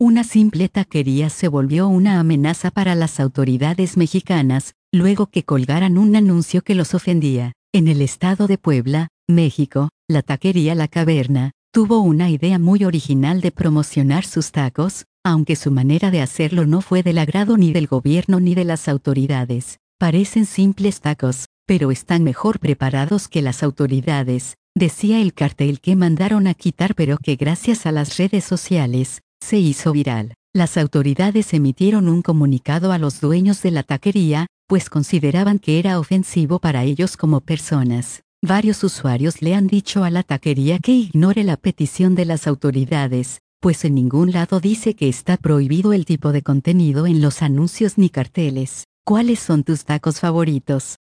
Una simple taquería se volvió una amenaza para las autoridades mexicanas, luego que colgaran un anuncio que los ofendía. En el estado de Puebla, México, la taquería La Caverna tuvo una idea muy original de promocionar sus tacos, aunque su manera de hacerlo no fue del agrado ni del gobierno ni de las autoridades. Parecen simples tacos, pero están mejor preparados que las autoridades, decía el cartel que mandaron a quitar, pero que gracias a las redes sociales se hizo viral. Las autoridades emitieron un comunicado a los dueños de la taquería, pues consideraban que era ofensivo para ellos como personas. Varios usuarios le han dicho a la taquería que ignore la petición de las autoridades, pues en ningún lado dice que está prohibido el tipo de contenido en los anuncios ni carteles. ¿Cuáles son tus tacos favoritos?